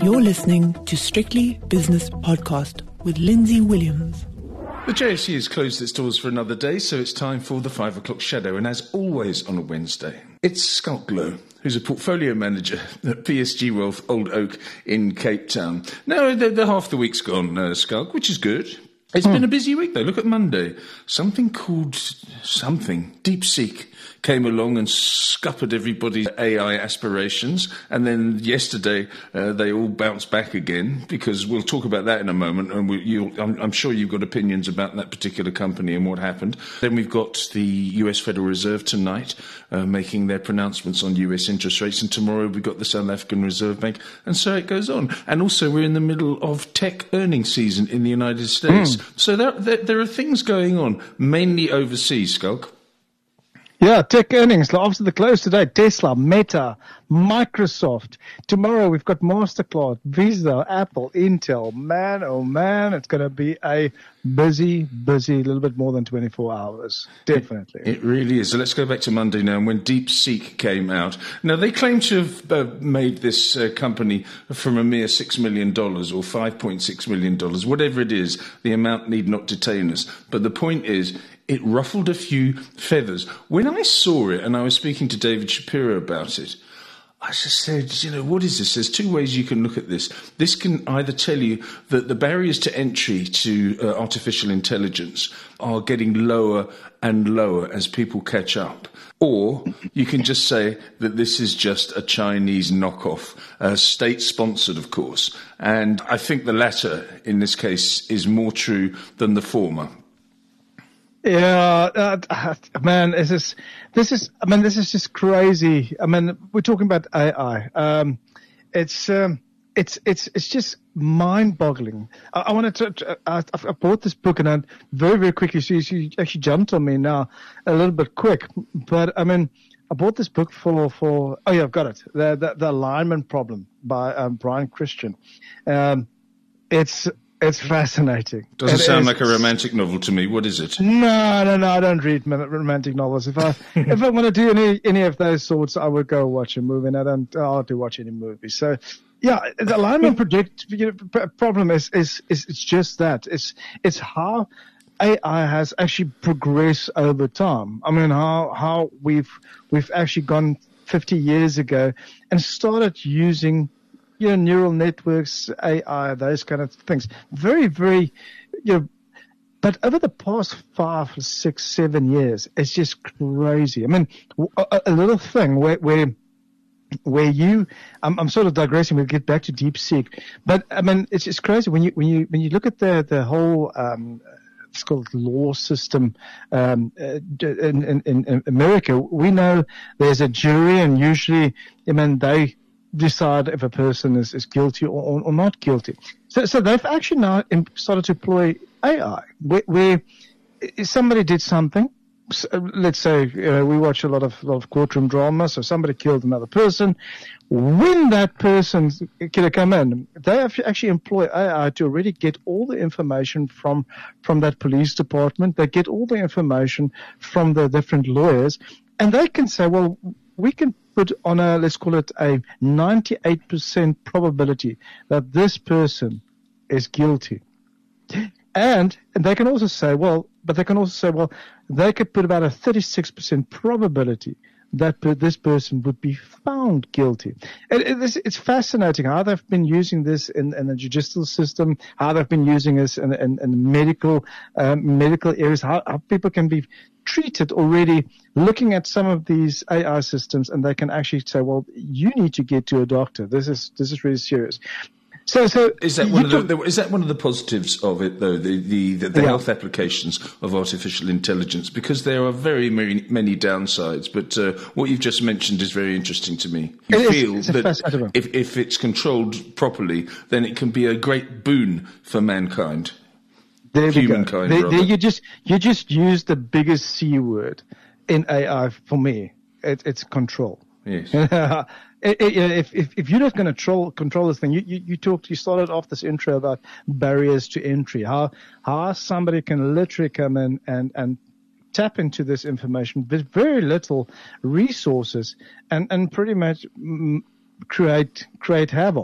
You're listening to Strictly Business Podcast with Lindsay Williams. The JSE has closed its doors for another day, so it's time for the 5 o'clock shadow. And as always on a Wednesday, it's Schalk Louw, who's a portfolio manager at PSG Wealth Old Oak in Cape Town. Now, the half the week's gone, Schalk, which is good. It's been a busy week, though. Look at Monday. Something called DeepSeek, came along and scuppered everybody's AI aspirations. And then yesterday, they all bounced back again, because we'll talk about that in a moment. And I'm sure you've got opinions about that particular company and what happened. Then we've got the US Federal Reserve tonight making their pronouncements on US interest rates. And tomorrow we've got the South African Reserve Bank. And so it goes on. And also we're in the middle of tech earnings season in the United States. So there are things going on, mainly overseas, Schalk. Yeah, tech earnings after the close today. Tesla, Meta, Microsoft. Tomorrow we've got Mastercard, Visa, Apple, Intel. Man, oh man, it's going to be a busy, little bit more than 24 hours. Definitely. It really is. So let's go back to Monday now. And when DeepSeek came out, now they claim to have made this company from a mere $6 million or $5.6 million, whatever it is. The amount need not detain us. But the point is, it ruffled a few feathers. When I saw it, and I was speaking to David Shapiro about it, I just said, what is this? There's two ways you can look at this. This can either tell you that the barriers to entry to artificial intelligence are getting lower and lower as people catch up. Or you can just say that this is just a Chinese knockoff, state-sponsored, of course. And I think the latter, in this case, is more true than the former. Yeah, man, this is just crazy. I mean, we're talking about AI. It's just mind-boggling. I wanted to. I bought this book, and I very, very quickly. So you actually jumped on me now a little bit quick. But I mean, I bought this book for. Oh yeah, I've got it. The Alignment Problem by Brian Christian. It's fascinating. Doesn't sound like a romantic novel to me. What is it? No. I don't read romantic novels. If I want to do any of those sorts, I would go watch a movie, and I don't hardly watch any movies. So, yeah, the alignment problem is it's just that. It's how AI has actually progressed over time. I mean, how we've actually gone 50 years ago and started using neural networks, AI, those kind of things. Very, very, but over the past 5, 6, 7 years, it's just crazy. I mean, a little thing where you, I'm sort of digressing. We'll get back to DeepSeek, but I mean, it's just crazy when you look at the whole, it's called law system, in America. We know there's a jury, and usually, I mean, they decide if a person is guilty or not guilty. So they've actually now started to employ AI, where somebody did something. Let's say we watch a lot of courtroom drama. So somebody killed another person. When that person can come in, they actually employ AI to already get all the information from that police department. They get all the information from the different lawyers, and they can say, well, we can put on let's call it a 98% probability that this person is guilty. And they can also say, they could put about a 36% probability that this person would be found guilty. It's fascinating how they've been using this in the judicial system, how they've been using this in medical areas, how people can be treated already looking at some of these AI systems, and they can actually say, well, you need to get to a doctor. This is really serious. So is that one of the positives of it, though, the health applications of artificial intelligence? Because there are very many downsides, but what you've just mentioned is very interesting to me. You feel that if it's controlled properly, then it can be a great boon for mankind. There we go. There you just used the biggest C word in AI for me. It's control. Yes. If you're not going to control this thing, you started off this intro about barriers to entry, how somebody can literally come in and tap into this information with very little resources and pretty much create havoc.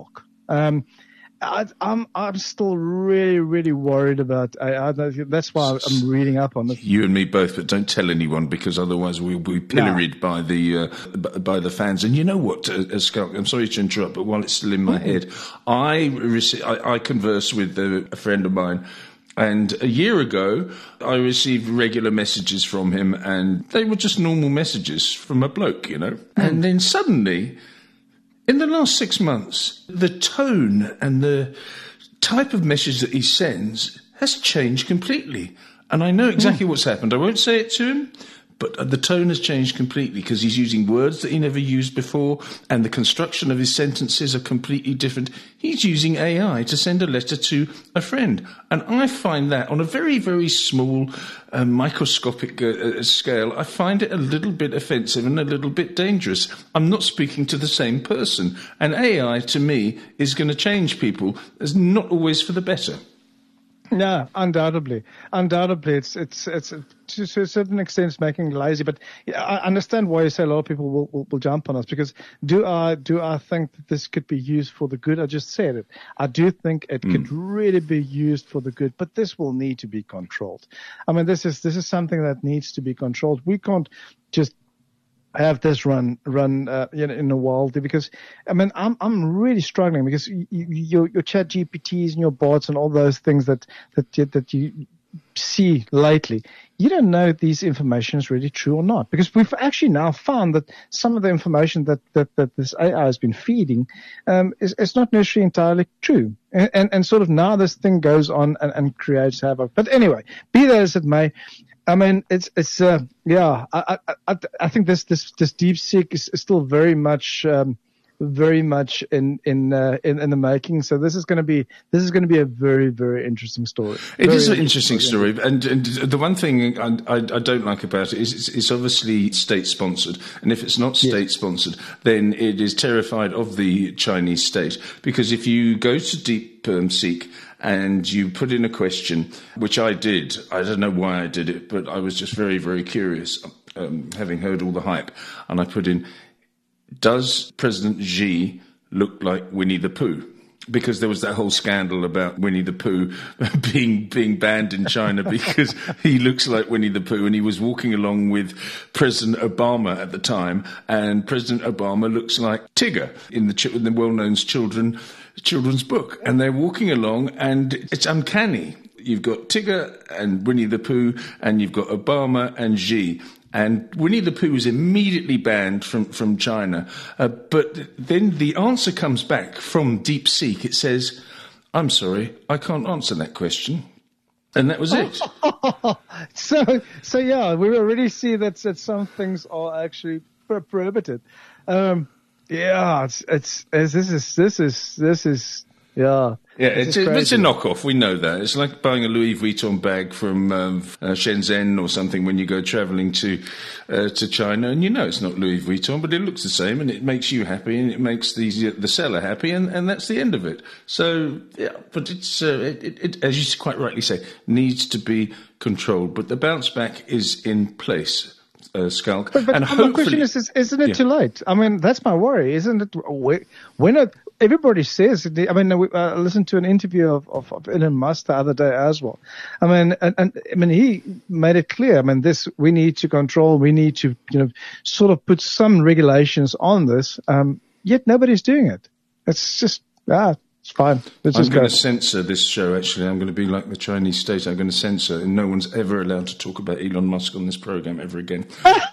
I'm still really worried about AI. That's why I'm reading up on it. You and me both, but don't tell anyone, because otherwise we'll be pilloried by the fans. And you know what, Schalk, I'm sorry to interrupt, but while it's still in my head, I converse with a friend of mine. And a year ago, I received regular messages from him, and they were just normal messages from a bloke, you know. And then suddenly, in the last 6 months, the tone and the type of message that he sends has changed completely. And I know exactly what's happened. I won't say it to him, but the tone has changed completely, because he's using words that he never used before, and the construction of his sentences are completely different. He's using AI to send a letter to a friend. And I find that on a very, very small, microscopic scale, I find it a little bit offensive and a little bit dangerous. I'm not speaking to the same person. And AI, to me, is going to change people. It's not always for the better. No, undoubtedly. It's to a certain extent it's making it lazy, but I understand why you say a lot of people will jump on us, because do I think that this could be used for the good? I just said it. I do think it could really be used for the good, but this will need to be controlled. I mean, this is something that needs to be controlled. We can't just have this run in the wild, because I mean I'm really struggling, because your chat GPTs and your bots and all those things that you see lately, you don't know if these information is really true or not, because we've actually now found that some of the information that this AI has been feeding is not necessarily entirely true, and sort of now this thing goes on and creates havoc. But anyway, be that as it may, I mean, I think this DeepSeek is still very much in the making. So this is going to be a very, very interesting story. It is an interesting story, and the one thing I don't like about it is it's obviously state sponsored, and if it's not state sponsored, then it is terrified of the Chinese state, because if you go to DeepSeek and you put in a question, which I did. I don't know why I did it, but I was just very, very curious, having heard all the hype. And I put in, does President Xi look like Winnie the Pooh? Because there was that whole scandal about Winnie the Pooh being banned in China because he looks like Winnie the Pooh, and he was walking along with President Obama at the time, and President Obama looks like Tigger in the well-known children's book, and they're walking along, and it's uncanny. You've got Tigger and Winnie the Pooh, and you've got Obama and Xi. And Winnie the Pooh is immediately banned from China. But then the answer comes back from DeepSeek. It says, I'm sorry, I can't answer that question. And that was it. So yeah, we already see that some things are actually prohibited. This is yeah. Yeah, it's a knockoff. We know that. It's like buying a Louis Vuitton bag from Shenzhen or something when you go travelling to China, and you know it's not Louis Vuitton, but it looks the same, and it makes you happy, and it makes the seller happy, and that's the end of it. So yeah, but it's it as you quite rightly say, needs to be controlled. But the bounce back is in place. Schalk. But and my question is, isn't it too late? I mean, that's my worry, isn't it? When everybody says, I mean, I listened to an interview of Elon Musk the other day as well. I mean, and I mean, he made it clear. I mean, we need to control, we need to, sort of put some regulations on this. Yet nobody's doing it. It's just, it's fine. I'm going to censor this show, actually. I'm going to be like the Chinese state. I'm going to censor, and no one's ever allowed to talk about Elon Musk on this program ever again.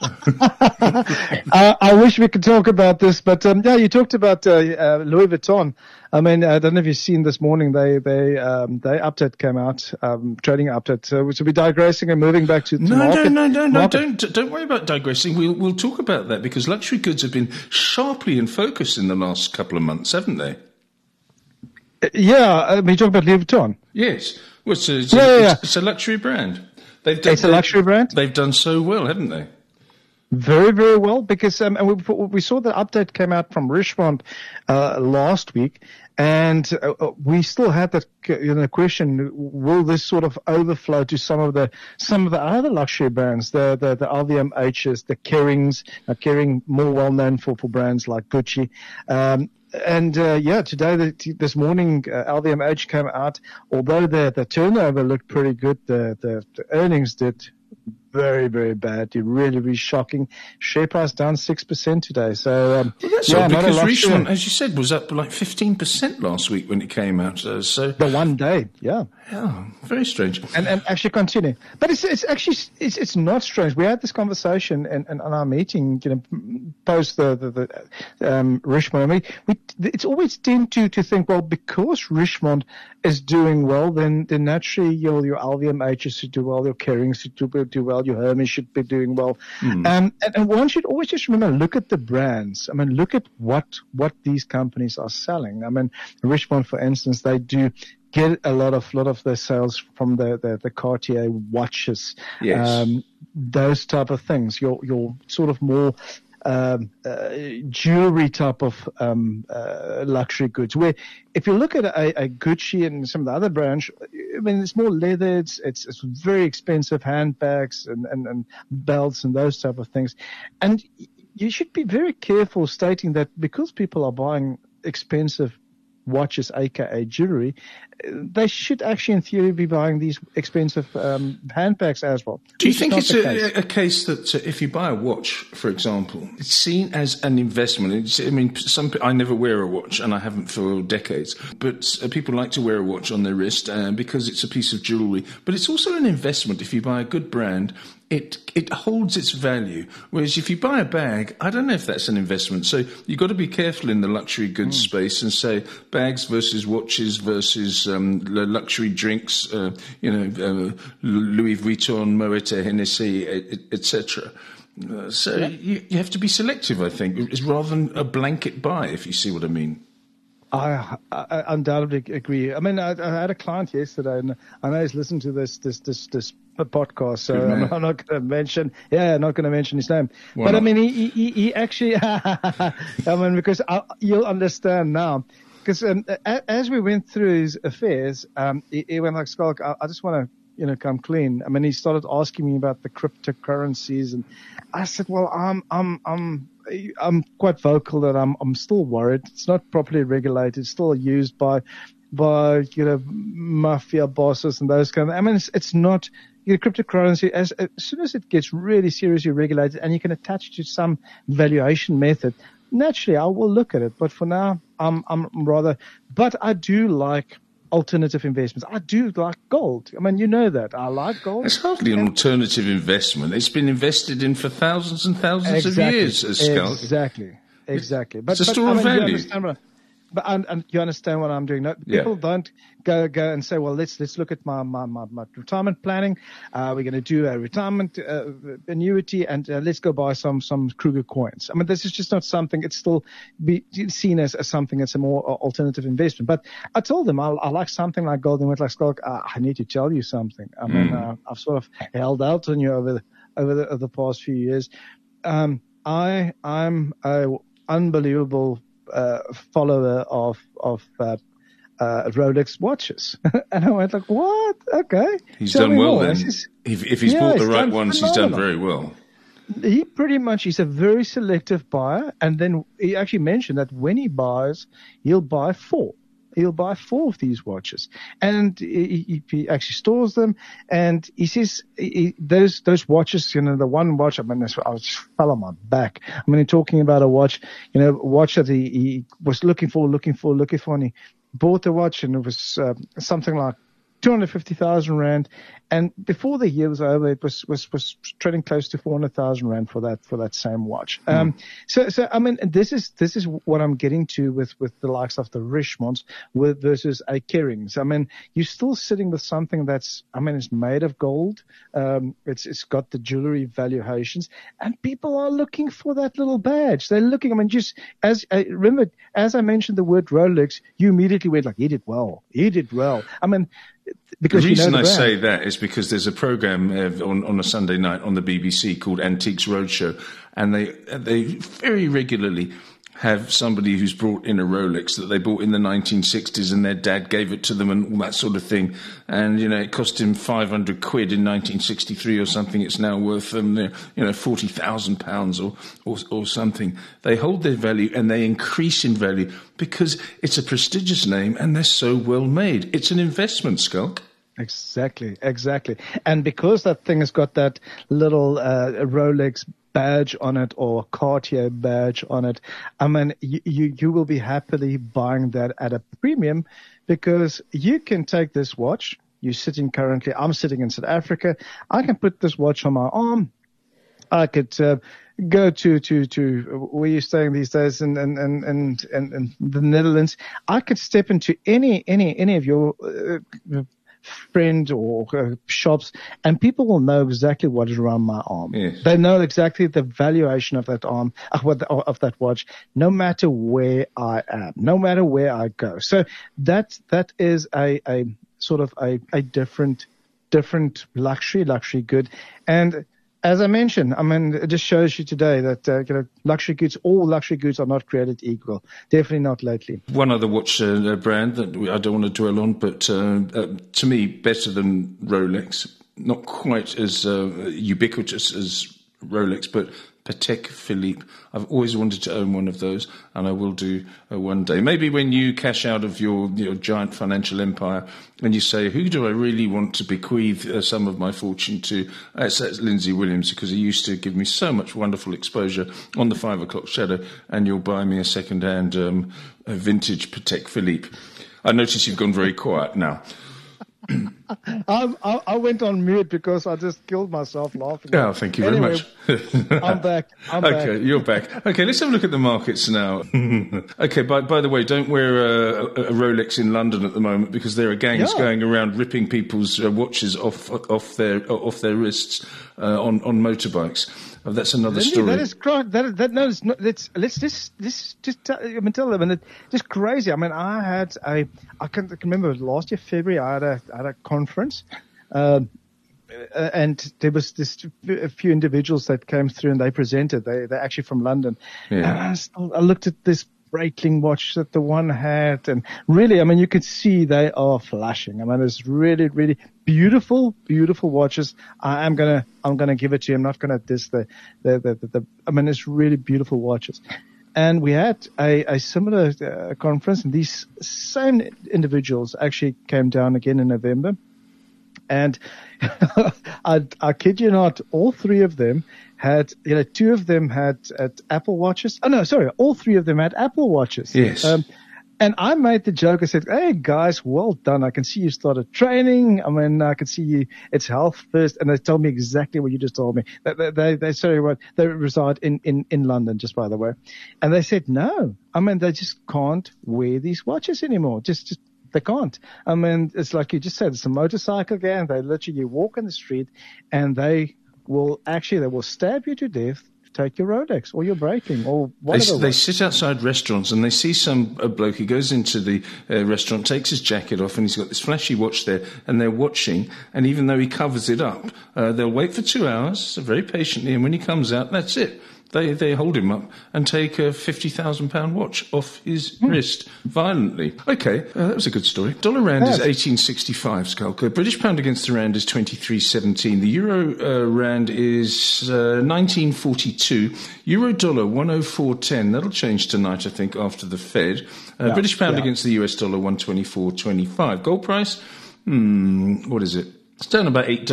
I wish we could talk about this, but you talked about Louis Vuitton. I mean, I don't know if you've seen this morning, they update came out, trading update, which will be digressing and moving back to market. No, don't worry about digressing. We'll talk about that, because luxury goods have been sharply in focus in the last couple of months, haven't they? Yeah, I mean, you talk about Louis Vuitton. Yes. Well, it's a luxury brand. It's a luxury brand? They've done so well, haven't they? Very, very well, because and we saw the update came out from Richemont last week, and we still had that question: will this sort of overflow to some of the other luxury brands, the LVMHs, the Kerings, Kering more well known for brands like Gucci. Today, this morning, LVMH came out. Although the turnover looked pretty good, the earnings did very, very bad. Really, really shocking. Share price down 6% today. So, that's odd, because Richemont, as you said, was up like 15% last week when it came out. So the one day, yeah. Yeah, very strange. And actually continue. But it's actually not strange. We had this conversation on our meeting, post the Richemont. I mean, it's always tend to think, well, because Richemont is doing well, then naturally your LVMHs should do well, your Kerings should do well, your Hermes should be doing well. And one should always just remember, look at the brands. I mean, look at what these companies are selling. I mean, Richemont, for instance, they do get a lot of their sales from the Cartier watches, yes. Those type of things. Your sort of more jewelry type of luxury goods. Where if you look at a Gucci and some of the other brands, I mean, it's more leather. It's very expensive handbags and belts and those type of things. And you should be very careful stating that because people are buying expensive watches, aka jewelry, they should actually in theory be buying these expensive handbags as well. Do you think it's a case that if you buy a watch, for example, it's seen as an investment? I never wear a watch, and I haven't for decades, but people like to wear a watch on their wrist because it's a piece of jewelry. But it's also an investment. If you buy a good brand, it holds its value. Whereas if you buy a bag, I don't know if that's an investment. So you've got to be careful in the luxury goods space and say bags versus watches versus luxury drinks, Louis Vuitton, Moet Hennessy, etc. You have to be selective, I think, it's rather than a blanket buy, if you see what I mean. I undoubtedly agree. I mean, I had a client yesterday, and I know he's listened to this podcast, so I'm not going to mention. Yeah, not going to mention his name. Why but not? I mean, he actually. I mean, because you'll understand now. Because as we went through his affairs, he went like, Skulk, I just want to, come clean. I mean, he started asking me about the cryptocurrencies, and I said, well, I'm quite vocal that I'm still worried. It's not properly regulated. It's still used by mafia bosses and those kind of. I mean, it's not. Cryptocurrency, as soon as it gets really seriously regulated and you can attach it to some valuation method, naturally I will look at it. But for now, I'm rather. But I do like alternative investments. I do like gold. I mean, you know that. I like gold. It's hardly an alternative investment. It's been invested in for thousands and thousands of years, Skulk. Exactly. But it's a store of value. But you understand what I'm doing. No, people don't go and say, well, let's look at my retirement planning. We're going to do a retirement annuity, and let's go buy some Kruger coins. I mean, this is just not something. It's still be seen as something that's a more alternative investment. But I told them I like something like gold, and went like, Skulk, I need to tell you something. I mean, I've sort of held out on you over the past few years. I'm a unbelievable follower of Rolex watches. And I went like, what? Okay. He's done well then. If he's bought the right ones, he's done very well. He pretty much, he's a very selective buyer. And then he actually mentioned that when he buys, he'll buy four. He'll buy 4 of these watches, and he actually stores them. And he says those watches, the one watch. I mean, I was fell on my back. I mean, talking about a watch, a watch that he was looking for, and he bought the watch, and it was something like 250,000 rand. And before the year was over, it was trading close to 400,000 rand for that same watch. So I mean, this is what I'm getting to with the likes of the Richemonts versus a Kerings. I mean, you're still sitting with something that's, I mean, it's made of gold. It's got the jewelry valuations, and people are looking for that little badge. They're looking. I mean, just remember, as I mentioned the word Rolex, you immediately went like, he did well. I mean, because the reason I say that is because there's a program on a Sunday night on the BBC called Antiques Roadshow, and they very regularly have somebody who's brought in a Rolex that they bought in the 1960s and their dad gave it to them and all that sort of thing. And, it cost him 500 quid in 1963 or something. It's now worth them, £40,000 or something. They hold their value and they increase in value because it's a prestigious name and they're so well made. It's an investment, Skulk. Exactly. And because that thing has got that little Rolex badge on it or Cartier badge on it, I mean, you will be happily buying that at a premium because you can take this watch. I'm sitting in South Africa. I can put this watch on my arm. I could go to where you're staying these days in the Netherlands. I could step into any of your friend or shops, and people will know exactly what is around my arm. Yes. They know exactly the valuation of that arm, of that watch, no matter where I am, no matter where I go. So that is a sort of a different luxury good. And as I mentioned, I mean, it just shows you today that all luxury goods are not created equal. Definitely not lately. One other watch brand that I don't want to dwell on, but to me, better than Rolex. Not quite as ubiquitous as Rolex, but Patek Philippe. I've always wanted to own one of those, and I will do one day. Maybe when you cash out of your giant financial empire and you say, who do I really want to bequeath some of my fortune to? That's Lindsay Williams, because he used to give me so much wonderful exposure on the 5 o'clock shadow, and you'll buy me a second-hand vintage Patek Philippe. I notice you've gone very quiet now. I went on mute because I just killed myself laughing. Oh, thank you very much. I'm back. Okay, you're back. Okay, let's have a look at the markets now. Okay, by the way, don't wear a Rolex in London at the moment because there are gangs going around ripping people's watches off their wrists on motorbikes. That's another story. That is correct. Let's just tell them, and it's just crazy. I mean, I can remember last year February I had a conference, and there was a few individuals that came through and they presented. They're actually from London. Yeah. And I looked at this Breitling watch that the one had, and really, I mean, you could see they are flashing. I mean, it's really, really beautiful watches. I'm gonna give it to you. I'm not gonna diss the I mean, it's really beautiful watches. And we had a similar conference, and these same individuals actually came down again in November. And I kid you not, all three of them had, two of them had Apple watches. Oh, no, sorry. All three of them had Apple watches. Yes. And I made the joke. I said, hey, guys, well done. I can see you started training. I mean, I can see you. It's health first. And they told me exactly what you just told me. They reside in London, just by the way. And they said, no. I mean, they just can't wear these watches anymore. Just they can't. I mean, it's like you just said, it's a motorcycle gang. They literally walk in the street and they will stab you to death, take your Rolex or your Breitling or whatever. They sit outside restaurants and they see a bloke who goes into the restaurant, takes his jacket off, and he's got this flashy watch there, and they're watching, and even though he covers it up, they'll wait for 2 hours, very patiently, and when he comes out, that's it. They hold him up and take a £50,000 watch off his wrist violently. Okay, that was a good story. Dollar rand is 1865, Skulker. British pound against the rand is 23.17. The euro rand is 1942. Euro dollar 104.10. That'll change tonight, I think, after the Fed. British pound against the US dollar 124.25. Gold price? What is it? It's down about $8 to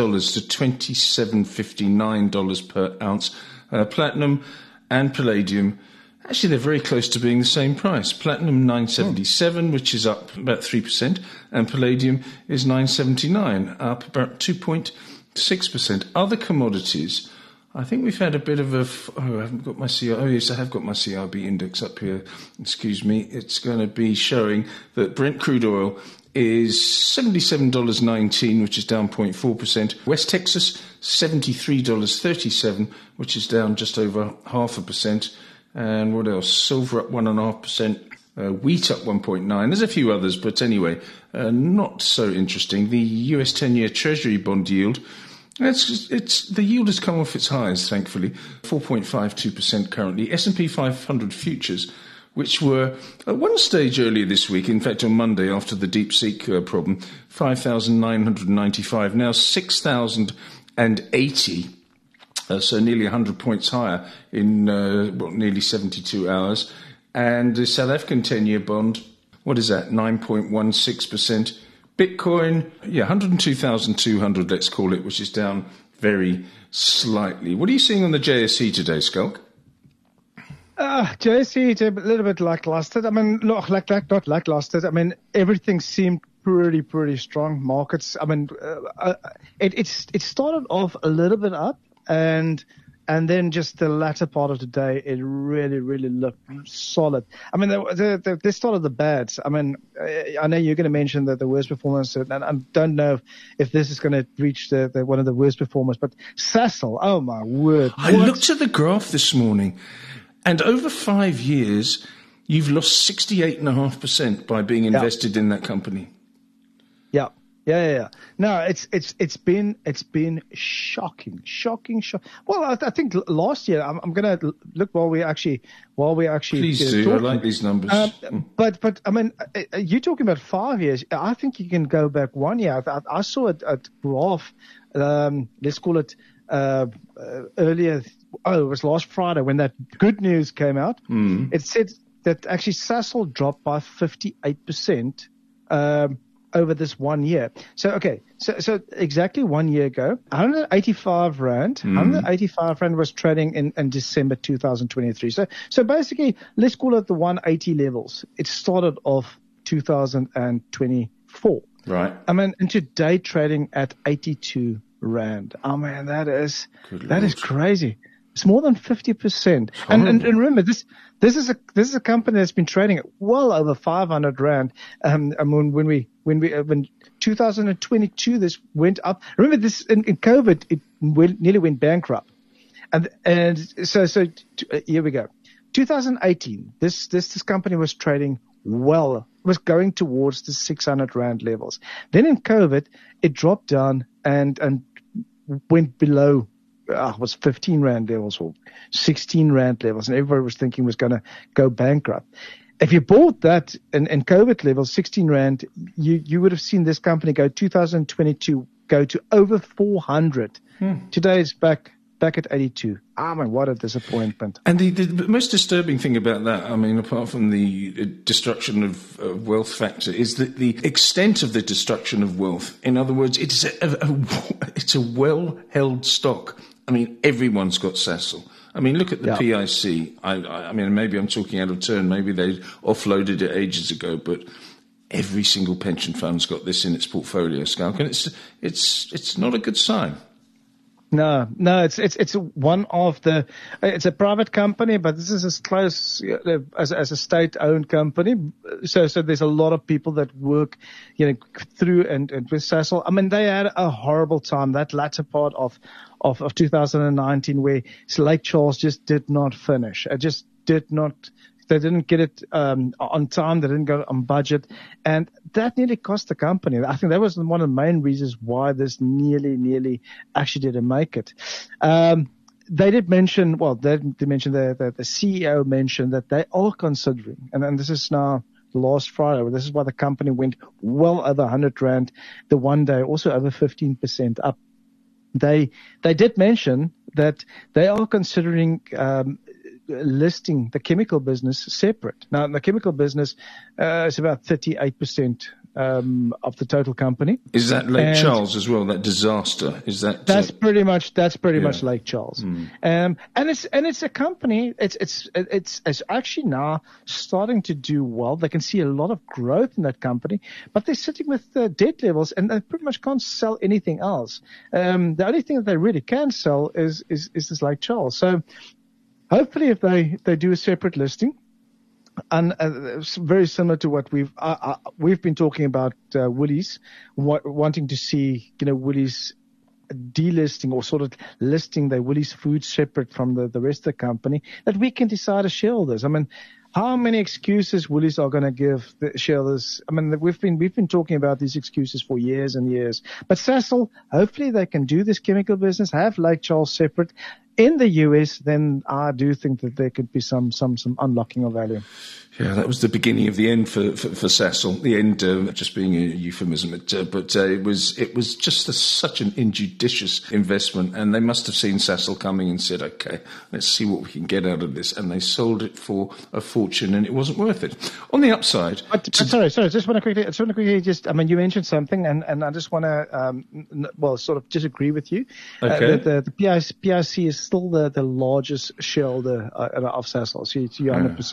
$27.59 per ounce. Platinum and palladium, actually they're very close to being the same price. Platinum 977, which is up about 3%, and palladium is 979, up about 2.6%. Other commodities, I think we've had a bit of I haven't got my yes, I have got my CRB index up here. Excuse me. It's going to be showing that Brent crude oil is $77.19, which is down 0.4%. West Texas, $73.37, which is down just over 0.5%. And what else? Silver up 1.5%. Wheat up 1.9%. There's a few others, but anyway, not so interesting. The US 10-year Treasury bond yield, the yield has come off its highs, thankfully. 4.52% currently. S&P 500 futures which were at one stage earlier this week, in fact on Monday after the DeepSeek problem, 5,995, now 6,080. So nearly 100 points higher in nearly 72 hours. And the South African 10-year bond, what is that, 9.16%. Bitcoin, 102,200, let's call it, which is down very slightly. What are you seeing on the JSE today, Schalk? JSE, it's a little bit lackluster. I mean, not lackluster. I mean, everything seemed pretty strong. Markets, I mean, it started off a little bit up, and then just the latter part of the day, it really looked solid. I mean, they started the bads. I mean, I know you're going to mention that the worst performance, and I don't know if this is going to reach the one of the worst performers, but Sasol, oh my word. I looked at the graph this morning, and over 5 years, you've lost 68.5% by being invested in that company. Yeah. No, it's been shocking. Well, I think last year, I'm going to look while we actually. Please do. I like these numbers. But I mean, you're talking about 5 years. I think you can go back 1 year. I saw a graph. Let's call it earlier. Oh, it was last Friday when that good news came out. It said that actually Sasol dropped by 58%. Over this 1 year. So exactly 1 year ago, 185 Rand was trading in December 2023. So basically, let's call it the 180 levels. It started off 2024. Right. I mean, and today trading at 82 Rand. Oh man, that is crazy. It's more than 50%. And remember, this is a company that's been trading at well over 500 Rand. When 2022 this went up. Remember this in COVID, it nearly went bankrupt. And so here we go. 2018, this company was trading was going towards the 600 Rand levels. Then in COVID, it dropped down and went below. Was 15 Rand levels or 16 Rand levels, and everybody was thinking was going to go bankrupt. If you bought that in COVID levels, 16 Rand, you would have seen this company 2022 go to over 400. Today it's back at 82. I mean, what a disappointment. And the most disturbing thing about that, I mean, apart from the destruction of wealth factor, is that the extent of the destruction of wealth. In other words, it's a well-held stock. I mean, everyone's got Sasol. I mean, look at the PIC. I mean, maybe I'm talking out of turn. Maybe they offloaded it ages ago, but every single pension fund's got this in its portfolio, Schalk, and it's not a good sign. No, it's one of the. It's a private company, but this is as close as a state-owned company. So there's a lot of people that work, through and with Sasol. I mean, they had a horrible time that latter part of 2019, where Lake Charles just did not finish. It just did not. They didn't get it on time. They didn't go on budget, and that nearly cost the company. I think that was one of the main reasons why this nearly actually didn't make it. They did mention, the CEO mentioned that they are considering, and this is now last Friday. This is why the company went well over 100 Rand the one day, also over 15% up. They did mention that they are considering listing the chemical business separate. Now, the chemical business is about 38% of the total company. Is that Lake Charles as well? That disaster? Is that? That's pretty much Lake Charles. And it's a company. It's actually now starting to do well. They can see a lot of growth in that company, but they're sitting with debt levels, and they pretty much can't sell anything else. The only thing that they really can sell is this Lake Charles. So hopefully, if they do a separate listing, and it's very similar to what we've been talking about, Woolies wanting to see, Woolies delisting or sort of listing their Woolies Foods separate from the rest of the company, that we can decide as shareholders. I mean, how many excuses Woolies are going to give the shareholders? I mean, we've been talking about these excuses for years and years. But Sasol, hopefully they can do this chemical business, have Lake Charles separate, in the US, then I do think that there could be some unlocking of value. Yeah, that was the beginning of the end for Sasol. The end, just being a euphemism, but it was just such an injudicious investment, and they must have seen Sasol coming and said, "Okay, let's see what we can get out of this," and they sold it for a fortune, and it wasn't worth it. On the upside, sorry, just want to quickly, you mentioned something, and I just want to, sort of disagree with you. Okay. The PIC is still the largest shareholder of Sasol, so you're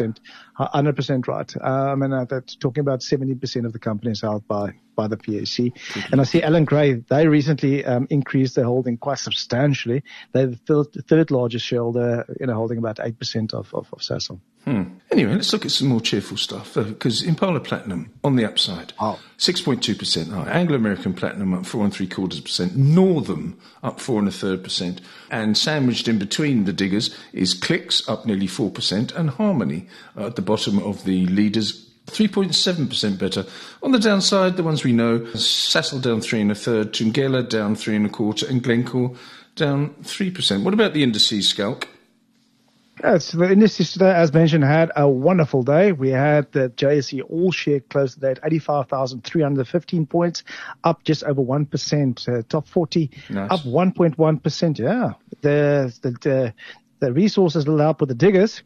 100% right. That's talking about 70% of the company is held by the PAC. And I see Alan Gray, they recently increased their holding quite substantially. They're the third largest shareholder, holding about 8% of Sasol. Anyway, let's look at some more cheerful stuff, because Impala Platinum on the upside, 6.2% high. Anglo American Platinum up 4.75%. Northam up 4.33%. And sandwiched in between the diggers is Clicks up nearly 4%, and Harmony at the bottom of the leaders, 3.7% better. On the downside, the ones we know, Sasol down 3.33%, Thungela down 3.25%, and Glencore down 3%. What about the indices, Schalk? Yes, the indices today, as mentioned, had a wonderful day. We had the JSE All-Share close today at 85,315 points, up just over 1%. Top 40, nice. Up 1.1%. Yeah, the resources lit up with the diggers,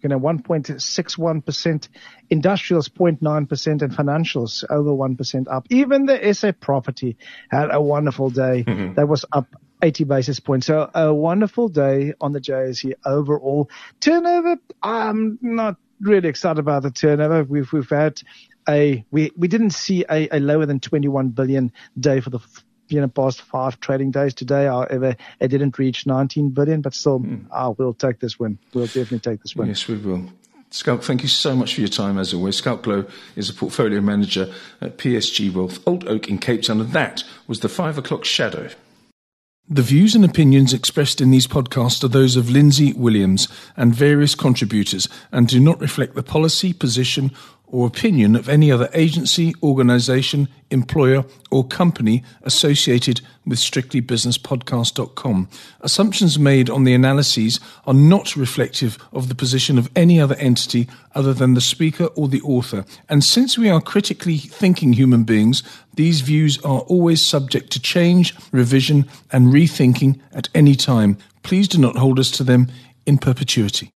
1.61%, industrials 0.9%, and financials over 1% up. Even the SA Property had a wonderful day. That was up 80 basis points. So a wonderful day on the JSE overall. Turnover, I'm not really excited about the turnover. We've had we didn't see a lower than 21 billion day for the past 5 trading days. Today, however, it didn't reach 19 billion, but still, we'll take this win. We'll definitely take this win. Yes, we will. Schalk, thank you so much for your time, as always. Schalk Louw is a portfolio manager at PSG Wealth, Old Oak in Cape Town, and that was the 5 o'clock shadow. The views and opinions expressed in these podcasts are those of Lindsay Williams and various contributors and do not reflect the policy, position, or opinion of any other agency, organisation, employer, or company associated with strictlybusinesspodcast.com. Assumptions made on the analyses are not reflective of the position of any other entity other than the speaker or the author. And since we are critically thinking human beings, these views are always subject to change, revision, and rethinking at any time. Please do not hold us to them in perpetuity.